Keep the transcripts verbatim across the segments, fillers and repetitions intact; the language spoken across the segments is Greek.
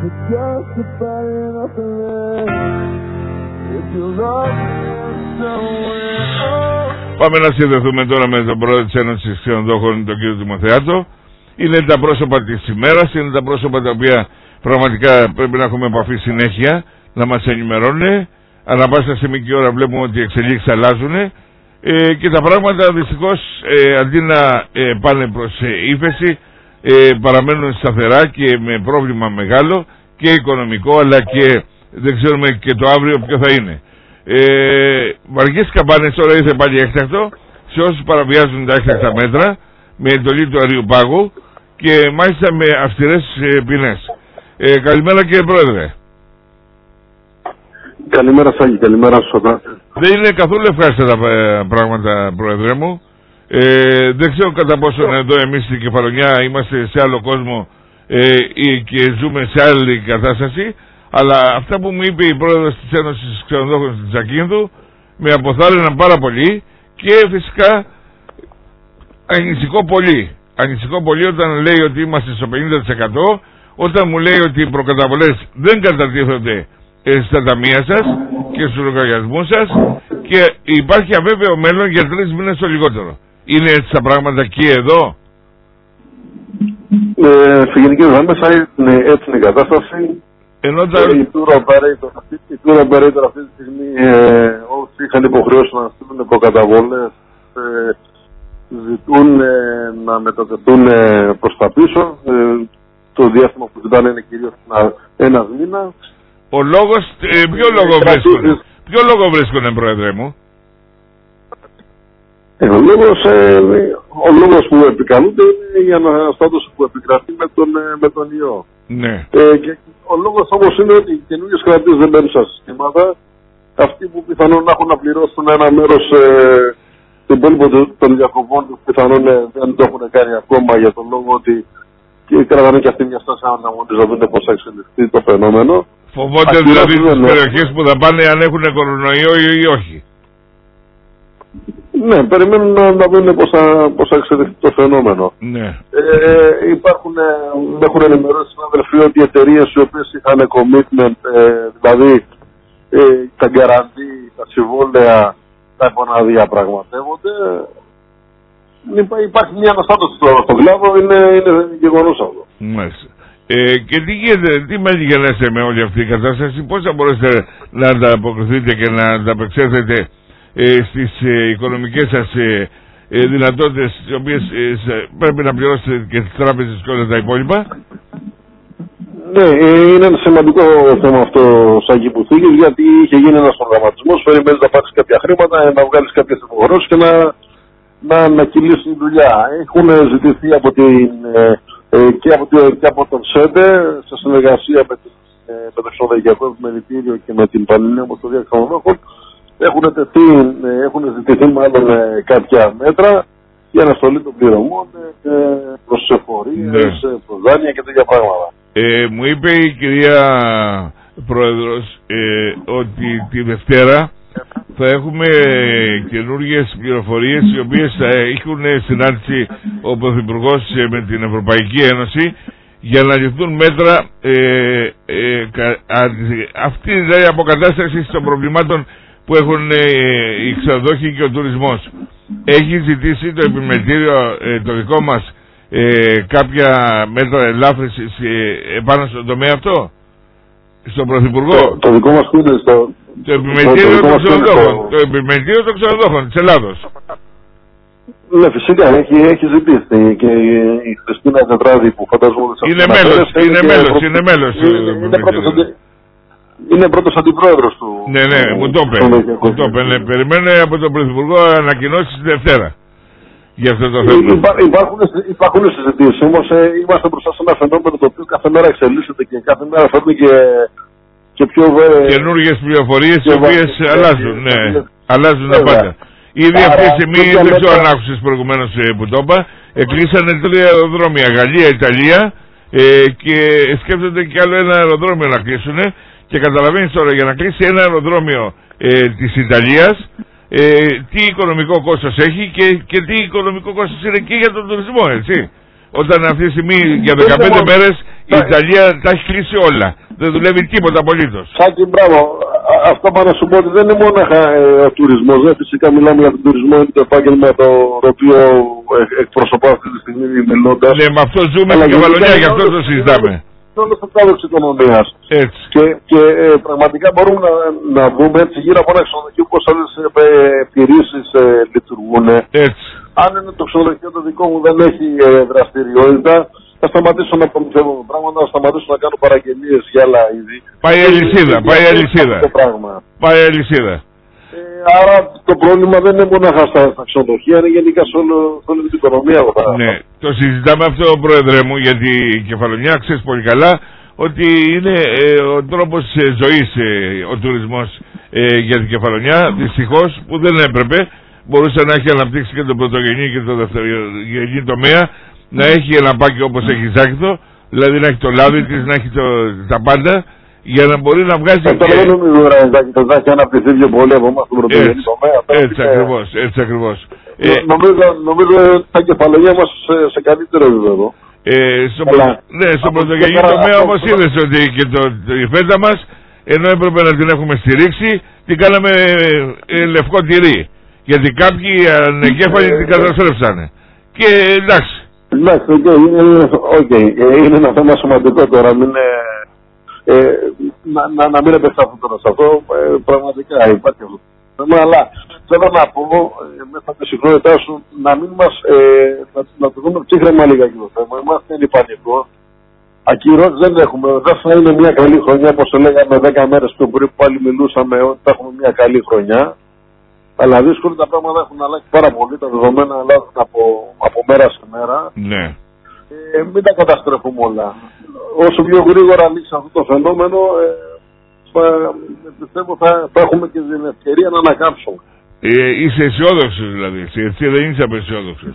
Πάμε να συνδεθούμε τώρα με τον πρόεδρο της Ένωσης Ξενοδόχων, τον κύριο Τιμοθεάτο. Είναι τα πρόσωπα της ημέρας, είναι τα πρόσωπα τα οποία πραγματικά πρέπει να έχουμε επαφή συνέχεια, να μας ενημερώνουν. Ανά πάσα στιγμή και ώρα βλέπουμε ότι οι εξελίξεις αλλάζουν ε, και τα πράγματα δυστυχώς ε, αντί να ε, πάνε προς ε, ύφεση ε, παραμένουν σταθερά και με πρόβλημα μεγάλο και οικονομικό, αλλά και δεν ξέρουμε και το αύριο ποιο θα είναι. Ε, βαριές καμπάνες τώρα ήρθε πάλι έκτακτο σε όσους παραβιάζουν τα έκτακτα μέτρα με εντολή του Αριοπάγου και μάλιστα με αυστηρές ε, ποινές. Ε, καλημέρα κύριε Πρόεδρε. Καλημέρα Σάκη, καλημέρα στους οδάτες. Δεν είναι καθόλου ευχάριστα τα ε, πράγματα, Πρόεδρε μου. Ε, δεν ξέρω κατά πόσο εδώ εμείς στην Κεφαλονιά είμαστε σε άλλο κόσμο ε, και ζούμε σε άλλη κατάσταση, αλλά αυτά που μου είπε η Πρόεδρος της Ένωσης Ξενοδόχων της Ζακίνθου με αποθάρρυναν πάρα πολύ και φυσικά ανησυχώ πολύ. Ανησυχώ πολύ όταν λέει ότι είμαστε στο πενήντα τοις εκατό, όταν μου λέει ότι οι προκαταβολές δεν κατατίθονται στα ταμεία σας και στους λογαριασμούς σας και υπάρχει αβέβαιο μέλλον για τρεις μήνες το λιγότερο. Είναι έτσι τα πράγματα και εδώ? Ε, σε γενικές γραμμές είναι έτσι είναι η κατάσταση. Ενώ τα... ε, οι tour operator, οι tour operator αυτή τη στιγμή ε, όσοι είχαν υποχρεώσει να στείλουν προκαταβολές ε, ζητούν ε, να μετατεθούν ε, προς τα πίσω. Ε, το διάστημα που ζητάνε είναι κυρίως ένας μήνας. Ο λόγος, ε, ποιο λόγο βρίσκονται, ποιο λόγο βρίσκονται, Πρόεδρε μου? Ε, ο, λόγος, ε, ο λόγος που επικαλούνται είναι η αναστάτωση που επικρατεί με τον, με τον ιό. Ναι. Ε, και ο λόγος όμως είναι ότι οι καινούργιες κρατήσεις δεν μπαίνουν στα συστήματα. Αυτοί που πιθανόν έχουν να πληρώσουν ένα μέρος ε, του υπόλοιπου των διακοπών τους πιθανόν ε, δεν το έχουν κάνει ακόμα για τον λόγο ότι και κρατάνε και αυτοί μια στάση αναμονής να δουν πώς θα εξελιχθεί το φαινόμενο. Φοβόνται δηλαδή τις περιοχές που θα πάνε αν έχουν κορονοϊό ή όχι? Ναι, περιμένουν να, να δουν πώς θα, πώς θα εξελιχθεί το φαινόμενο. Ναι. Ε, υπάρχουν, έχουν ενημερώσει συναδελφοί ότι οι εταιρείες οι οποίες είχαν commitment, ε, δηλαδή ε, τα γκαραντί, τα συμβόλαια, τα επαναδιαπραγματεύονται. Υπάρχει μια αναστάτωση στον κλάδο, είναι, είναι γεγονός αυτό. Μάλιστα. Ε, και τι γίνεται, τι μέγενέστε με όλη αυτή η κατάσταση, πώς θα μπορέσετε να ανταποκριθείτε και να ανταπεξέλθετε ε, στις ε, οικονομικές σας ε, ε, δυνατότητες, τις οποίες ε, πρέπει να πληρώσετε και τις τράπεζες και όλα τα υπόλοιπα? Ναι, είναι ένα σημαντικό θέμα αυτό, Σάκη, που θίγεις, γιατί είχε γίνει ένας προγραμματισμός, περιμένεις να πάρεις κάποια χρήματα, να βγάλεις κάποιες υποχρεώσεις και να, να, να κυλήσει η δουλειά. Έχουν ζητηθεί από την... Ε, Ε, και, από το, και από τον ΣΕΝΤΕ σε συνεργασία με, την, ε, με το Εξοδεγειακό Επιμελητήριο και με την Πανελλήνια Ομοσπονδία Ξενοδόχων έχουν, ε, έχουν ζητηθεί μάλλον ε, κάποια μέτρα για αναστολή των πληρωμών ε, προς εφορίες, ναι. προς δάνεια και τέτοια πράγματα. Ε, μου είπε η κυρία Πρόεδρος ε, ότι τη Δευτέρα θα έχουμε καινούργιες πληροφορίες οι οποίες θα έχουν συνάντηση ο Πρωθυπουργός με την Ευρωπαϊκή Ένωση για να ληφθούν μέτρα ε, ε, αυτή δηλαδή η αποκατάσταση των προβλημάτων που έχουν ε, οι ξενοδόχοι και ο τουρισμός. Έχει ζητήσει το επιμελητήριο ε, το δικό μας ε, κάποια μέτρα ελάφρυνσης ε, επάνω στον τομέα αυτό, στον Πρωθυπουργό? Το, το δικό μας είναι στο... Το επιμελητήριο των ξενοδόχων, το επιμελητήριο των ξενοδόχων της Ελλάδος. Ναι, φυσικά, έχει, έχει ζητήσει και η Χριστίνα Τετράδη που φανταζόμαστε... Είναι μέλος, είναι μέλος, είναι μέλος. Είναι πρώτος αντιπρόεδρος του... Ναι, ναι, μου το είπε, μου το είπε, ναι, περιμένω από τον Πρωθυπουργό ανακοινώσεις τη Δευτέρα για αυτό το θέμα. Υπάρχουν, υπάρχουν συζητήσεις, όμως είμαστε μπροστά σε ένα φαινόμενο το οποίο κάθε μέρα εξελίσσεται και κάθε μέρα φέρνει και... και πιο βε... καινούργιες πληροφορίες οι οποίες αλλάζουν, ναι, αλλάζουν τα πάντα. Ήδη αυτή τη στιγμή, δεν ξέρω αν άκουσες προηγουμένως που το είπα, εκλείσανε τρία αεροδρόμια, Γαλλία, Ιταλία ε, και σκέφτονται και άλλο ένα αεροδρόμιο να κλείσουν και καταλαβαίνεις τώρα για να κλείσει ένα αεροδρόμιο ε, της Ιταλίας ε, τι οικονομικό κόστος έχει και, και τι οικονομικό κόστος είναι και για τον τουρισμό, έτσι. Όταν αυτή τη στιγμή για δεκαπέντε μέρες Η Ιταλία τα έχει κλείσει όλα. Δεν δουλεύει τίποτα απολύτως. Σάκη, μπράβο. Αυτό πάνω να σου πω ότι δεν είναι μόνο ε, ο τουρισμός. Ε, φυσικά μιλάμε για τον τουρισμό, είναι το επάγγελμα το, το οποίο ε, εκπροσωπώ αυτή τη στιγμή μιλώντας. Ναι, με αυτό ζούμε στην Κεφαλονιά, γι' αυτό το συζητάμε. Είναι όλο το κάδο της οικονομίας. Έτσι. Και, και ε, πραγματικά μπορούμε να, να δούμε έτσι γύρω από ένα ξενοδοχείο πώς άλλες ε, επιχειρήσεις ε, λειτουργούν. Έτσι. Αν είναι το ξενοδοχείο το δικό μου δεν έχει ε, δραστηριότητα, θα σταματήσω να προμηθεύω πράγματα, θα σταματήσω να κάνω παραγγελίες για άλλα είδη. Πάει η αλυσίδα, πάει η αλυσίδα. Πάει η αλυσίδα. Ε, άρα το πρόβλημα δεν είναι μόνο στα, στα ξενοδοχεία, είναι γενικά σε, όλο, σε όλη την οικονομία. Ναι, το συζητάμε αυτό, πρόεδρε μου, γιατί η Κεφαλονιά ξέρεις πολύ καλά ότι είναι ε, ο τρόπος ε, ζωής ε, ο τουρισμός ε, για την Κεφαλονιά. Δυστυχώς που δεν έπρεπε, μπορούσε να έχει αναπτύξει και τον πρωτογενή και τον δευτερογενή τομέα, να έχει ένα πάκι όπως έχει η Ζάκηθο, δηλαδή να έχει το λάδι της, να έχει το, τα πάντα, για να μπορεί να βγάζει... Αυτό δεν νομίζω ότι το Ζάκη αναπτυχθεί πιο πολύ από εμάς στον πρωτογενή τομέα. Έτσι ακριβώς, έτσι ακριβώς. Ε, νομίζω, νομίζω ότι τα Κεφαλονιά μας σε, σε καλύτερο επίπεδο. Ε, στο, προ... ναι, στον πρωτογενή τομέα όμως είδες ότι και το, το, η φέτα μας, ενώ έπρεπε να την έχουμε στηρίξει, την κάναμε ε, λευκό τυρί. Γιατί κάποιοι ανεγκέφαλοι την καταστρέψανε. Και εντάξει. Εντάξει, okay, είναι, okay. είναι ένα θέμα σημαντικό τώρα. Μην, ε, να, να, να μην επεκταθώ τώρα σε αυτό. Ε, πραγματικά υπάρχει αυτό το θέμα. Αλλά θέλω να πω, ε, μέσα από τη συχνότητά σου, να μην μας, ε, να, να το δούμε ψύχρεμα λίγα και το θέμα. Είμαστε δεν είναι πανικό. Ακυρώσεις δεν έχουμε. Δεν θα είναι μια καλή χρονιά, όπως λέγαμε δέκα μέρες πιο πριν που πάλι μιλούσαμε ότι θα έχουμε μια καλή χρονιά. Αλλά δύσκολα τα πράγματα έχουν αλλάξει πάρα πολύ, τα δεδομένα αλλάζουν από, από μέρα σε μέρα. Ναι. Ε, μην τα καταστρέφουμε όλα. Όσο πιο γρήγορα ανοίξει αυτό το φαινόμενο, ε, θα, πιστεύω θα, θα έχουμε και την ευκαιρία να ανακάμψουμε. Ε, είσαι αισιόδοξος δηλαδή, έτσι δεν είσαι απεσιόδοξος.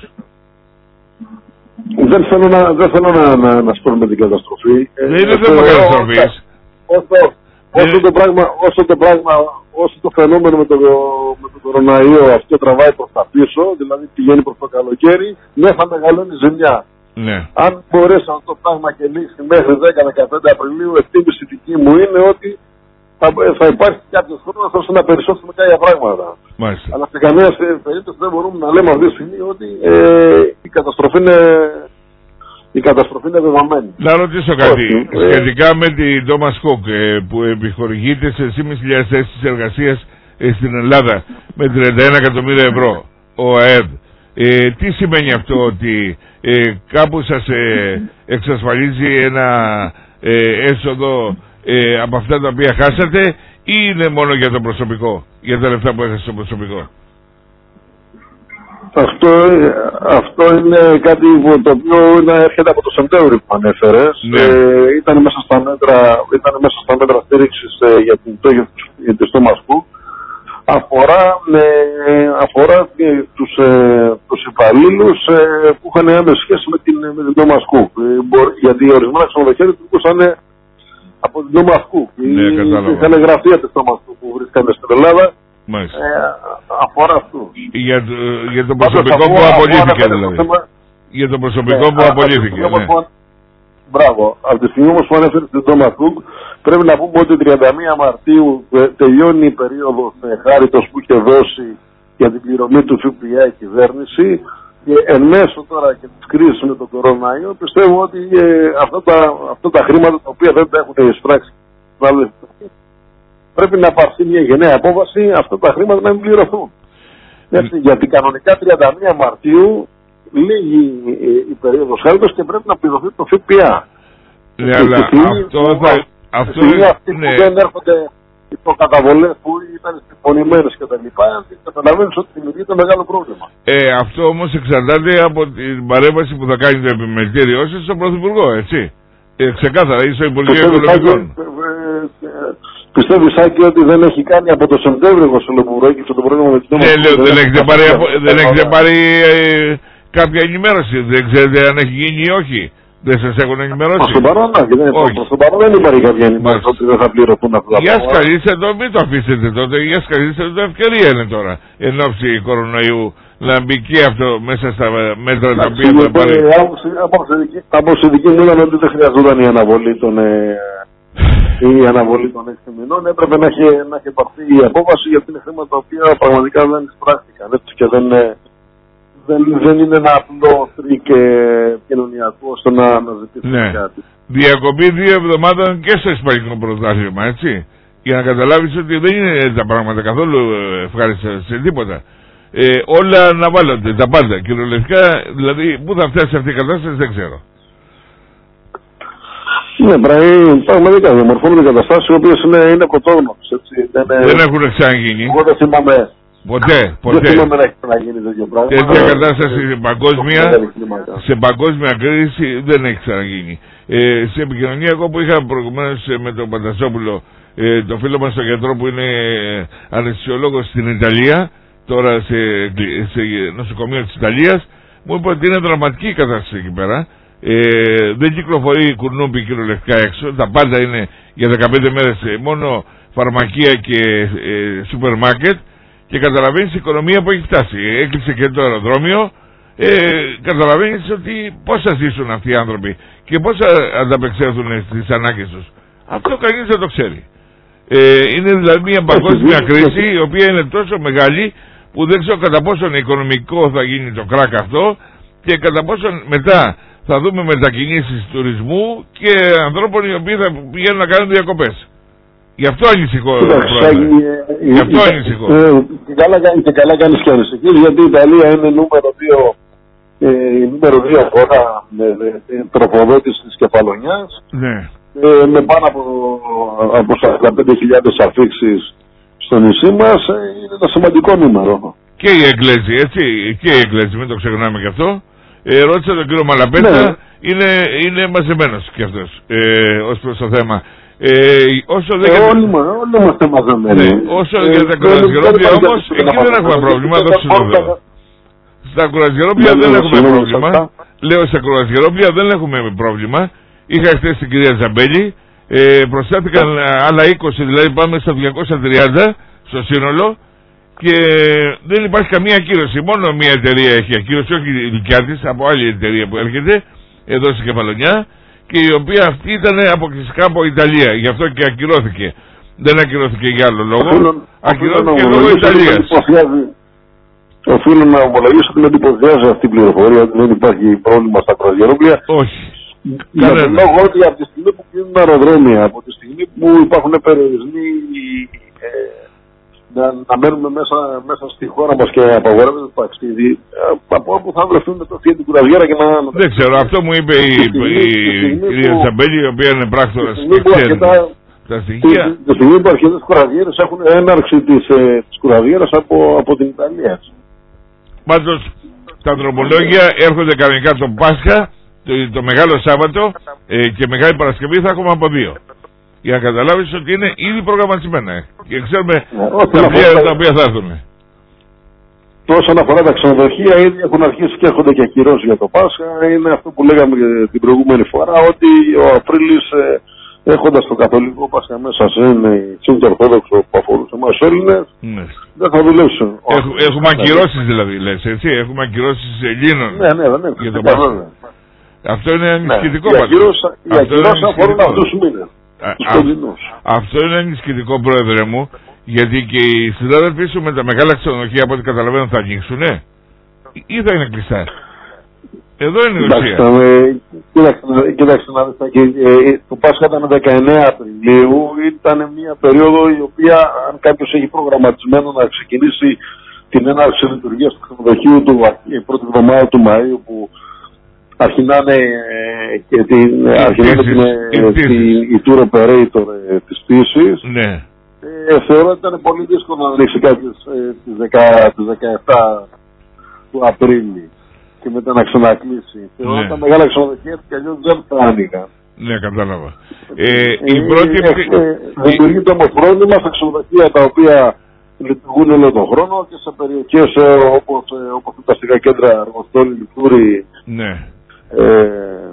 Δεν θέλω να, δεν θέλω να, να, να σπρώμε την καταστροφή. Δεν είναι θέμα καταστροφής. Όσο, όσο, το πράγμα, όσο το πράγμα, όσο το φαινόμενο με, το, με τον κοροναϊό αυτό τραβάει προς τα πίσω, δηλαδή πηγαίνει προς το καλοκαίρι, ναι θα μεγαλώνει ζημιά. Ναι. Αν μπορέσει αυτό το πράγμα και λύσει μέχρι δέκα με δεκαπέντε Απριλίου, εκτίμηση δική μου είναι ότι θα, θα υπάρχει κάποιος χρόνος ώστε να περισσώσουμε κάποια πράγματα. Μάλιστα. Αλλά σε καμία περίπτωση δεν μπορούμε να λέμε αυτή τη στιγμή ότι ε, η καταστροφή είναι... Η καταστροφή είναι δεδομένη. Να ρωτήσω κάτι. Όχι, σχετικά ε... με την Thomas Cook ε, που επιχορηγείται σε τρεις χιλιάδες πεντακόσιες θέσεις εργασίας ε, στην Ελλάδα με τριάντα ένα εκατομμύρια ευρώ ο ΑΕΔ. Ε, τι σημαίνει αυτό, ότι ε, κάπου σας ε, εξασφαλίζει ένα ε, έσοδο ε, από αυτά τα οποία χάσατε ή είναι μόνο για το προσωπικό, για τα λεφτά που έχασε το προσωπικό? Αυτό, αυτό είναι κάτι το οποίο είναι, έρχεται από το Σεπτέμβριο που ανέφερες. Ναι. Ε, ήταν, μέσα στα μέτρα, ήταν μέσα στα μέτρα στήριξης ε, για την πτώχευση της Thomas Cook. Αφορά, ε, αφορά ε, τους, ε, τους υπαλλήλους ε, που είχαν άμεση σχέση με την, με την Thomas Cook. Ε, μπορεί, γιατί ορισμένα ξενοδοχεία λειτουργούσαν από την Thomas Cook. Ναι, είχαν γραφεία της Thomas Cook που βρίσκανε στην Ελλάδα. Ε, αφορά αυτού. Για, για το προσωπικό που απολύθηκε δηλαδή. Για το προσωπικό που απολύθηκε. Μπράβο. Από τη στιγμή όμως που ανέφερε στην Thomas Cook, πρέπει να πούμε ότι τριάντα μία Μαρτίου τελειώνει η περίοδος χάριτος που είχε δώσει για την πληρωμή του ΦΠΑ η κυβέρνηση. Και εν μέσω τώρα και της κρίσης με τον κοροναϊό, πιστεύω ότι ε, αυτά, τα, αυτά τα χρήματα τα οποία δεν τα έχουν εισπράξει πρέπει να πάρθει μια γενναία απόβαση αυτά τα χρήματα να μην πληρωθούν. Έτσι, γιατί κανονικά τριάντα μία Μαρτίου λίγη η περίοδος χάριτος και πρέπει να πληρωθεί το ΦΠΑ. Ναι, αλλά αυτό θα... Αυτό είναι αυτοί ναι. που δεν έρχονται οι προκαταβολές που ήταν συμφωνημένες και τα λοιπά, καταλαβαίνεις ότι δημιουργείται μεγάλο πρόβλημα. Ε, αυτό όμως εξαρτάται από την παρέμβαση που θα κάνει το επιμελητήριό σας στον Πρωθυπουργό, έτσι. Ε, ξεκάθαρα, είσαι ο Υπουργείο Οικονομικών. Πιστεύει, Σάκη, ότι δεν έχει κάνει από το Σεπτέμβριο που προέκυψε το πρόβλημα με την Thomas Cook? Ναι, λέω, δεν έχετε πάρει, δεν έχετε πάρει ε, κάποια ενημέρωση, δεν ξέρετε αν έχει γίνει ή όχι. Δεν σας έχουν ενημερώσει? Προς τον παρόν, προς τον παρόν δεν υπάρχει κάποια ενημέρωση ότι δεν θα πληρωθούν αυτά τα Για πράγματα. σκαλίστε το, μην το αφήσετε τότε, για σκαλίστε το, ευκαιρία είναι τώρα, εν ώψη κορονοϊού, να μπει και αυτό μέσα στα μέτρα τα οποία θα πάρει. Από τη δική μου ήταν ότι δεν χρειαζόταν η αναβολή των, η αναβολή των έξι μηνών. Έπρεπε να έχει, να έχει πάρθει η απόφαση, γιατί είναι θέματα τα οποία πραγματικά δεν εισπράχθηκαν. Έτσι και δεν, δεν, δεν είναι ένα απλό τρίκ κοινωνιακό στο να, να ζητήσουμε ναι. κάτι. Διακοπή δύο εβδομάδων και στο Ισπανικό πρωτάθλημα, έτσι. Για να καταλάβεις ότι δεν είναι τα πράγματα καθόλου ευχάριστα σε τίποτα. Ε, όλα αναβάλλονται, τα πάντα. Κυριολεκτικά, δηλαδή, πού θα φτάσει αυτή η κατάσταση δεν ξέρω. Ναι, πραγματικά διαμορφώνονται καταστάσεις οι οποίες είναι, είναι κοτόγνωσες, έτσι. Δεν, δεν έχουν ξαναγίνει. Εγώ δεν θυμάμαι. Ποτέ, ποτέ. Δεν θυμάμαι να έχει ξαναγίνει τέτοιο πράγμα. Τέτοια κατάσταση σε παγκόσμια, σε παγκόσμια κρίση δεν έχει ξαναγίνει. Ε, σε επικοινωνία εγώ που είχα προηγουμένως με τον Παντασόπουλο, ε, το φίλο μας τον γιατρό που είναι αναισθησιολόγος στην Ιταλία, τώρα σε, σε νοσοκομείο της Ιταλίας, μου είπε ότι είναι δραματική η κατάσταση εκεί πέρα. Ε, δεν κυκλοφορεί κουρνούπι κυριολεκτικά έξω, τα πάντα είναι για δεκαπέντε μέρες μόνο φαρμακεία και ε, σούπερ μάρκετ, και καταλαβαίνεις η οικονομία που έχει φτάσει. Έκλεισε και το αεροδρόμιο. Ε, καταλαβαίνεις ότι πώς θα ζήσουν αυτοί οι άνθρωποι και πώς θα ανταπεξέλθουν στις ανάγκες τους. Αυτό κανείς δεν το ξέρει. Ε, είναι δηλαδή μια παγκόσμια κρίση η οποία είναι τόσο μεγάλη που δεν ξέρω κατά πόσον οικονομικό θα γίνει το κράκ αυτό και κατά πόσον μετά θα δούμε μετακινήσεις τουρισμού και ανθρώπων οι οποίοι θα πηγαίνουν να κάνουν διακοπές. Γι' αυτό ανησυχώ. Γι' αυτό ανησυχώ. Και καλά κάνεις και ανησυχείς, γιατί η Ιταλία είναι νούμερο δύο, η νούμερο δύο χώρα τροφοδότηση της κεφαλονιάς. Ναι. Ε, με πάνω από, από σαράντα πέντε χιλιάδες αφήξεις στο νησί μας, ε, είναι ένα σημαντικό νούμερο. Και οι Εγγλέζοι, έτσι, και οι Εγγλέζοι, μην το ξεχνάμε και αυτό. Ε, ρώτησα τον κύριο Μαλαπέτα, ναι. είναι, είναι μαζεμένος κι αυτός, ε, ως προς το θέμα. Ε, όσο δεν... Ε, όλοι, όλοι είμαστε μαζεμένοι. Ναι, όσο ε, για τα κουρασγερόπια όμως, εκεί δεν έχουμε πρόβλημα, δόξα τω Θεώ. Στα κουρασγερόπια δεν έχουμε πρόβλημα. Λέω, στα κουρασγερόπια δεν έχουμε πρόβλημα. Είχα χθες την κυρία Ζαμπέλη, ε, προσθέθηκαν άλλα είκοσι, δηλαδή πάμε στα διακόσια τριάντα στο σύνολο και δεν υπάρχει καμία ακύρωση. Μόνο μία εταιρεία έχει ακύρωση, όχι η δικιά της, από άλλη εταιρεία που έρχεται εδώ στην Κεφαλονιά και η οποία αυτή ήταν αποκλειστικά από Ιταλία, γι' αυτό και ακυρώθηκε. Δεν ακυρώθηκε για άλλο λόγο, ακυρώθηκε λόγω Ιταλίας. Οφείλω να ομολογήσω ότι με εντυπωσιάζει αυτή η πληροφορία ότι δεν υπάρχει πρόβλημα στα κουρασγερόπια. Όχι. Για τον λόγο ότι από τη στιγμή που κλείνουν αεροδρόμια, από τη στιγμή που υπάρχουν περιορισμοί ε, να, να μένουμε μέσα, μέσα στη χώρα μας και απαγορεύεται το ταξίδι, από όπου θα βρεθούν το φύγει την κουρασγέρα και να... Δεν ξέρω, αυτό μου είπε η, η, η κυρία Ζαμπέλη, η οποία είναι πράκτορας και ξέρει τα στοιχεία. Τη στιγμή που αρκετές κουρασγέρες έχουν έναρξη της, ε, της κουρασγέρας από, από την Ιταλία. Πάντως, τα δρομολόγια έρχονται κανονικά το Πάσχα, το, το Μεγάλο Σάββατο ε, και Μεγάλη Παρασκευή θα έχουμε από δύο. Για να καταλάβεις ότι είναι ήδη προγραμματισμένα και ξέρουμε yeah, τα πλοία τα οποία θα έρθουν. Όσον αφορά τα ξενοδοχεία, ήδη έχουν αρχίσει και έρχονται και ακυρώσεις για το Πάσχα. Είναι αυτό που λέγαμε την προηγούμενη φορά, ότι ο Απρίλης, ε, έχοντας το καθολικό Πάσχα μέσα σε είναι η Ορθόδοξο που αφορούσε εμάς τους Έλληνες, ναι. δεν θα δουλέψουν. Έχ, έχουμε ακυρώσεις δηλαδή, λες, έτσι, έχουμε ακυρώσεις Ελλήνων. Ναι, ναι, δεν για το Πάσχα. Αυτό είναι ανησυχητικό ναι. πάντως. Οι ακυρώσεις αφορούν αυτούς τους μήνες. Α, αυτό είναι ανησυχητικό, πρόεδρε μου, γιατί και οι συνάδελφοί σου με τα μεγάλα ξενοδοχεία από ό,τι καταλαβαίνω θα ανοίξουνε ή θα είναι κλειστά. Εδώ είναι η ουσία. Κοίταξε να δεις, το Πάσχα ήταν δεκαεννέα Απριλίου, ήταν μια περίοδο η οποία αν κάποιος έχει προγραμματισμένο να ξεκινήσει την έναρξη λειτουργίας του ξενοδοχείου του η πρώτη εβδομάδα του Μαΐου που αρχινάνε και την, αρχινάνε την, την, η tour operator ε, της πτήσης. Ναι. Ε, θεωρώ ότι ήταν πολύ δύσκολο να ανοίξει κάποιος ε, τις δεκαεπτά του Απρίλη και μετά να ξανακλείσει. Ναι. Θεωρώ ότι τα μεγάλα ξενοδοχεία και αλλιώς δεν θα άνοιγαν. Ναι, κατάλαβα. Ε, η πρώτη... Δημιουργείται όμως πρόβλημα στα ξενοδοχεία τα οποία λειτουργούν όλο τον χρόνο και σε περιοχές όπως, όπως τα αστικά κέντρα Αργοστόλη, Λικτούρη, ναι. Ε,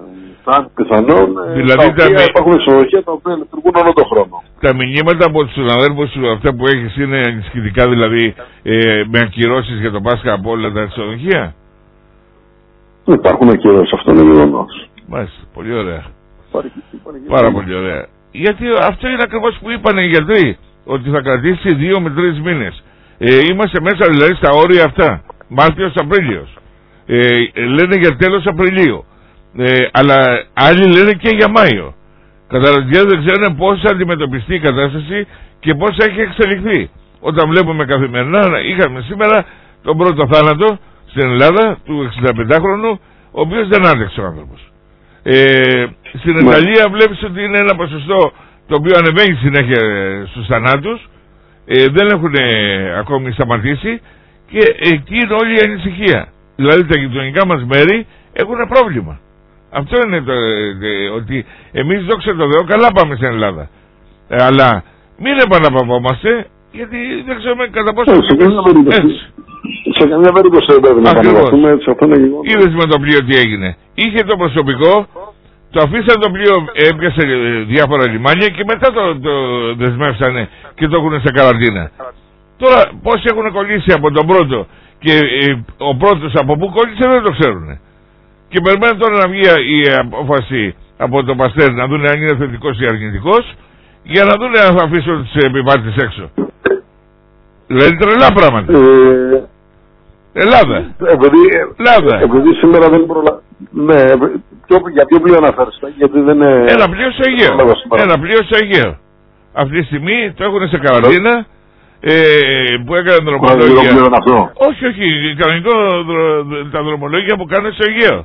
σαν πιθανόν, δηλαδή τα οποία τα... υπάρχουν ξενοδοχεία τα οποία λειτουργούν όλο τον χρόνο. Τα μηνύματα από τους συναδέλφους σου, αυτά που έχεις, είναι ανησυχητικά, δηλαδή ε, με ακυρώσεις για το Πάσχα από όλα τα ξενοδοχεία? Υπάρχουν ακυρώσεις, αυτό είναι γεγονός. Μάλιστα, πολύ ωραία. Υπάρχει, υπάρχει, Πάρα υπάρχει. πολύ ωραία. Γιατί αυτό είναι ακριβώς που είπαν οι γιατροί, ότι θα κρατήσει δύο με τρεις μήνες. Ε, είμαστε μέσα δηλαδή στα όρια αυτά, Μάρτιος-Απρίλιος. Ε, λένε για τέλος Απριλίου. Ε, αλλά άλλοι λένε και για Μάιο. Καταλαβαίνετε, δεν ξέρουν πώς θα αντιμετωπιστεί η κατάσταση και πώς έχει εξελιχθεί. Όταν βλέπουμε καθημερινά, είχαμε σήμερα τον πρώτο θάνατο στην Ελλάδα του εξηνταπεντάχρονου, ο οποίος δεν άντεξε ο άνθρωπος. Ε, στην Ιταλία βλέπεις ότι είναι ένα ποσοστό το οποίο ανεβαίνει συνέχεια στους θανάτους, ε, δεν έχουν ε, ακόμη σταματήσει, και εκεί είναι όλη η ανησυχία. Δηλαδή τα γειτονικά μας μέρη έχουν πρόβλημα. Αυτό είναι το, ε, ότι εμείς, δόξα τω Θεώ, καλά πάμε στην Ελλάδα. Ε, αλλά μην επαναπαυόμαστε, γιατί δεν ξέρουμε κατά πόσο... Σε καμία περίπτωση. Σε καμία περίπτωση δεν πρέπει να επαναπαυθούμε, έτσι, αυτό είναι γεγονός. Είδες με το πλοίο τι έγινε. Είχε το προσωπικό, το αφήσαν το πλοίο, έπιασε διάφορα λιμάνια και μετά το, το δεσμεύσανε και το έχουν σε καραντίνα. Τώρα πώς έχουν κολλήσει από τον πρώτο και ε, ο πρώτος από πού κόλλησε δεν το ξέρουν. Και περιμένουν τώρα να βγει η απόφαση από τον Παστέρ να δουν αν είναι θετικός ή αρνητικός, για να δουν αν θα αφήσουν τους επιβάτες έξω. Δηλαδή τρελά πράγματα. Ε, Ελλάδα. Επειδή, Ελλάδα. επειδή σήμερα δεν προλα... Ναι, ποιο, για ποιο πλοίο αναφέρεστε, γιατί δεν είναι... Ένα πλοίο στο Αιγαίο. Ένα πλοίο στο Αιγαίο. Αυτή τη στιγμή το έχουν σε καραντίνα, ε, που έκανε δρομολόγια. Όχι, όχι, κανονικό δρο, τα δρομολόγια που κάνουν στο Αιγαίο.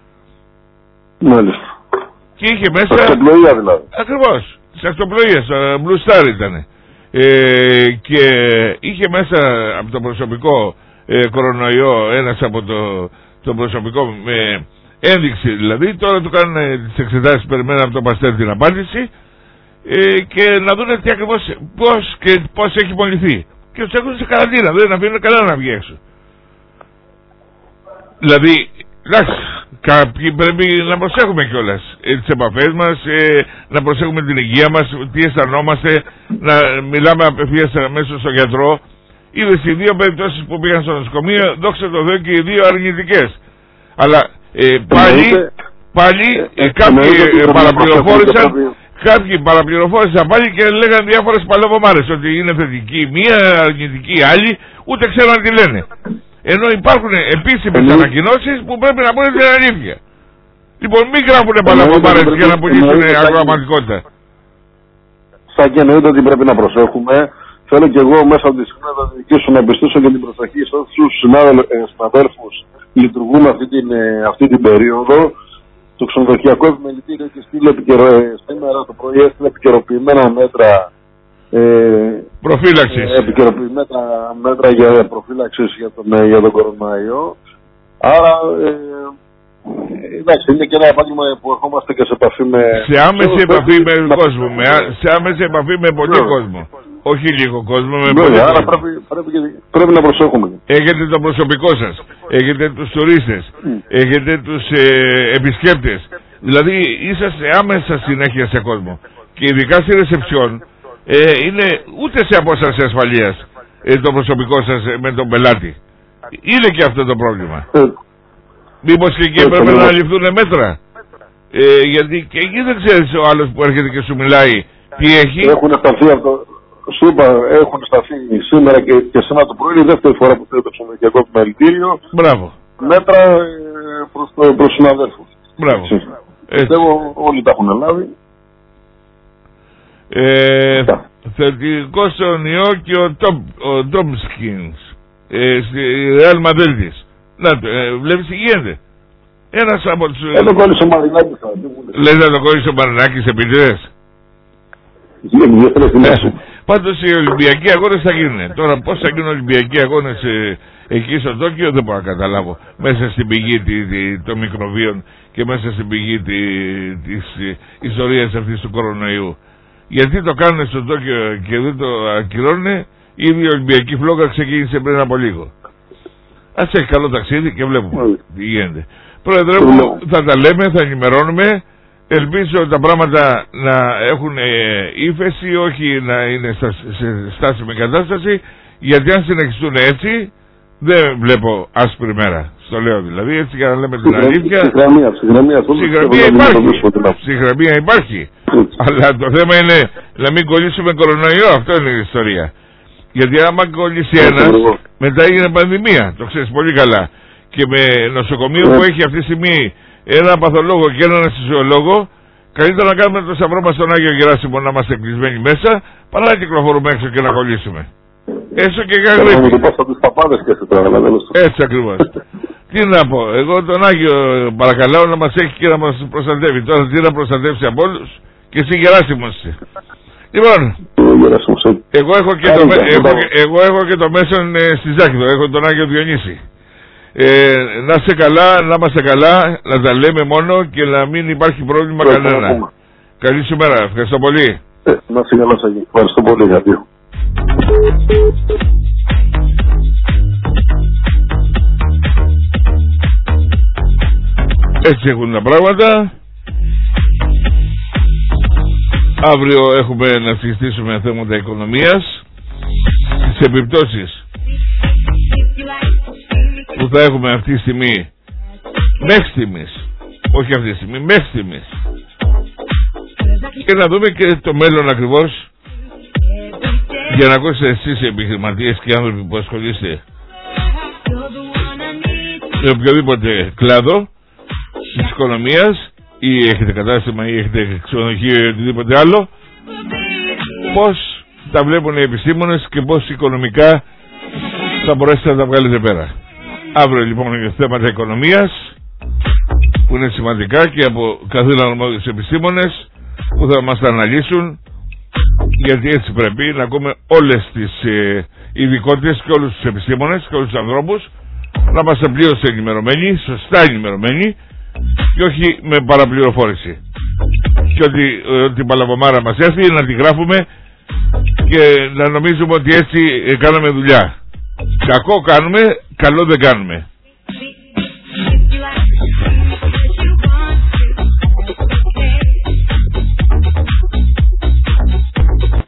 Μάλιστα. Και είχε μέσα... Στα ακτοπλοεία δηλαδή. Ακριβώς, στα ακτοπλοεία, στα Blue Star ήταν. Ε, και είχε μέσα από το προσωπικό ε, κορονοϊό, ένας από το, το προσωπικό με ένδειξη δηλαδή. Τώρα του κάνουν ε, τις εξετάσεις, περιμένουν από τον Παστέρ την απάντηση, ε, και να δουν τι ακριβώς, πώς και πώς έχει μολυθεί. Και τους έχουν σε καραντίνα, δεν αφήνουν καλά να βγει έξω. Δηλαδή, εντάξει, κάποιοι πρέπει να προσέχουμε κιόλας ε, τις επαφές μας, ε, να προσέχουμε την υγεία μας, τι αισθανόμαστε, να μιλάμε απευθείας αμέσως στον γιατρό. Είδες οι δύο περιπτώσεις που πήγαν στο νοσοκομείο, δόξα τω Θεώ, και οι δύο αρνητικές. Αλλά ε, πάλι, πάλι ε, κάποιοι ε, παραπληροφόρησαν, κάποιοι παραπληροφόρησαν πάλι και λέγανε διάφορες παλαιοβομάρες, ότι είναι θετική μία, αρνητική άλλη, ούτε ξέρουν τι λένε. Ενώ υπάρχουν επίσημες mm. ανακοινώσεις που πρέπει να πούνε την αλήθεια. Λοιπόν, μην γράφουν παλαιοβομάρες για να πουλήσουν αγροαματικότητα. Σαν και εννοείται ότι πρέπει να προσέχουμε, θέλω και εγώ μέσα από τη συχνά να δικήσω να εμπιστήσω και την προσοχή σε όσους συναδέλφους λειτουργούν αυτή την, αυτή την περίοδο. Το ξενοδοχειακό επιμελητήριο έχει στείλει σήμερα το πρωί έστειλε επικαιροποιημένα μέτρα. Ε, προφύλαξης. Ε, επικαιροποιημένα μέτρα για προφύλαξης για τον, για τον κοροναϊό. Άρα, ε, εντάξει, είναι και ένα επάγγελμα που ερχόμαστε και σε επαφή με... Σε άμεση επαφή με τον κόσμο, με, σε άμεση επαφή με πολύ yeah. κόσμο. Όχι λίγο κόσμο, με yeah, πολύ yeah, κόσμο. Άρα πρέπει, πρέπει, πρέπει να προσέχουμε. Έχετε το προσωπικό σας, έχετε τους τουρίστες, mm. έχετε τους ε, επισκέπτες. Δηλαδή είσαστε άμεσα συνέχεια σε κόσμο. Και ειδικά στη ρεσεψιόν, Ε, είναι ούτε σε απόσταση ασφαλείας ε, το προσωπικό σας ε, με τον πελάτη. Είναι και αυτό το πρόβλημα. Ε, Μήπως και εκεί ε, πρέπει να ληφθούν μέτρα. Ε, γιατί και εκεί δεν ξέρεις ο άλλος που έρχεται και σου μιλάει τι έχει. Έχουν σταθεί από το... Σου είπα, έχουν σταθεί σήμερα και, και σήμερα το πρωί, η δεύτερη φορά που θέλει το ξενοδοχειακό επιμελητήριο. Μπράβο. Μέτρα ε, προς, το, προς συναδέλφους. Μπράβο. Πιστεύω όλοι τα έχουν λάβει. Ε, θετικό στον ιό και ο, ο Ντόμσκινς ε, στη Ρεάλ Μαδρίτης. Να το, ε, βλέπεις τι γίνεται. Ένας από τους... Ε, το κόλλησε ο Μαρινάκης. Λες να το κόλλησε ο Μαρινάκης επίτηδες. Πάντως οι Ολυμπιακοί αγώνες θα γίνουν. Τώρα πώς θα γίνουν Ολυμπιακοί αγώνες ε, εκεί στο Τόκιο δεν μπορώ να καταλάβω. Μέσα στην πηγή τη, τη, των μικροβίων και μέσα στην πηγή τη, της ε, ιστορίας αυτής του κορονοϊού. Γιατί το κάνουν στο Τόκιο και δεν το ακυρώνουν. Ήδη η Ολυμπιακή φλόγα ξεκίνησε πριν από λίγο. Ας έχει καλό ταξίδι και βλέπουμε τι γίνεται. Πρόεδρε μου, θα τα λέμε, θα ενημερώνουμε. Ελπίζω τα πράγματα να έχουν ε, ύφεση, όχι να είναι στα, σε στάσιμη κατάσταση, γιατί αν συνεχιστούν έτσι δεν βλέπω άσπρη μέρα. Στο λέω δηλαδή, έτσι για να λέμε την αλήθεια. Ψυχραιμία, ψυχραιμία, ψυχραιμία υπάρχει. Ψυχραιμία υπάρχει. Αλλά το θέμα είναι να μην κολλήσουμε κορονοϊό, αυτό είναι η ιστορία. Γιατί άμα κολλήσει ένας, μετά έγινε πανδημία, το ξέρεις πολύ καλά. Και με νοσοκομείο που έχει αυτή τη στιγμή ένα παθολόγο και έναν αναισθησιολόγο, καλύτερα να κάνουμε το σταυρό μας στον Άγιο Γεράσιμο να είμαστε κλεισμένοι μέσα, παρά να κυκλοφορούμε έξω και να κολλήσουμε. Έστω και γαγρύπη. Έτσι ακριβώς. Τι να πω, εγώ τον Άγιο παρακαλάω να μας έχει και να μας προστατεύει. Τώρα τι να προστατεύσει από όλους και εσύ Γεράσιμος είσαι. Λοιπόν, εγώ έχω και το, έχω, εγώ έχω και το μέσον ε, στη Ζάκηδο, έχω τον Άγιο Διονύση. Ε, να σε καλά, να είμαστε καλά, να τα λέμε μόνο και να μην υπάρχει πρόβλημα Λέβαια, κανένα. Καλή σου μέρα, ευχαριστώ πολύ. Ε, να σε καλά, Σαγί. Ευχαριστώ πολύ, γιατί. Έτσι έχουν τα πράγματα. Αύριο έχουμε να συζητήσουμε θέματα οικονομίας, τις επιπτώσεις που θα έχουμε αυτή τη στιγμή, μέχρι στιγμής, όχι αυτή τη στιγμή, μέχρι στιγμής, και να δούμε και το μέλλον ακριβώς, για να ακούσετε εσείς οι επιχειρηματίες και οι άνθρωποι που ασχολείστε με οποιοδήποτε κλάδο της οικονομίας, ή έχετε κατάστημα ή έχετε ξενοδοχείο ή οτιδήποτε άλλο, πώς τα βλέπουν οι επιστήμονες και πώς οικονομικά θα μπορέσετε να τα βγάλετε πέρα. Αύριο λοιπόν για θέματα οικονομίας που είναι σημαντικά και από καθήλων αρμόδιους επιστήμονες που θα μας τα αναλύσουν, γιατί έτσι πρέπει να ακούμε όλες τις ε, ειδικότητες και όλους τους επιστήμονες και όλους τους ανθρώπους, να είμαστε πλήρως ενημερωμένοι, σωστά ενημερωμένοι και όχι με παραπληροφόρηση, και ότι ε, την παλαβομάρα μας έρθει να τη γράφουμε και να νομίζουμε ότι έτσι ε, κάναμε δουλειά. Κακό κάνουμε, καλό δεν κάνουμε.